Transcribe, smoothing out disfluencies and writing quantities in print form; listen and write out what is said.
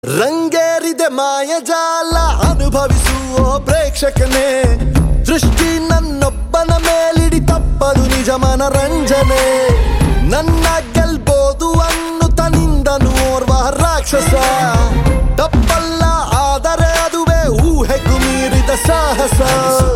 ರಂಗೇರಿದೆ ಮಾಯಜಾಲ ಅನುಭವಿಸುವ ಪ್ರೇಕ್ಷಕನೇ ದೃಷ್ಟಿ ನನ್ನೊಬ್ಬನ ಮೇಲಿಡಿ ತಪ್ಪದು ನಿಜ ಮನರಂಜನೆ ನನ್ನ ಗೆಲ್ಬೋದು ಅನ್ನುತ್ತ ನಿಂದನು ಓರ್ವ ರಾಕ್ಷಸ ತಪ್ಪಲ್ಲ ಆದರೆ ಅದುವೇ ಊಹೆಗೂ ಮೀರಿದ ಸಾಹಸ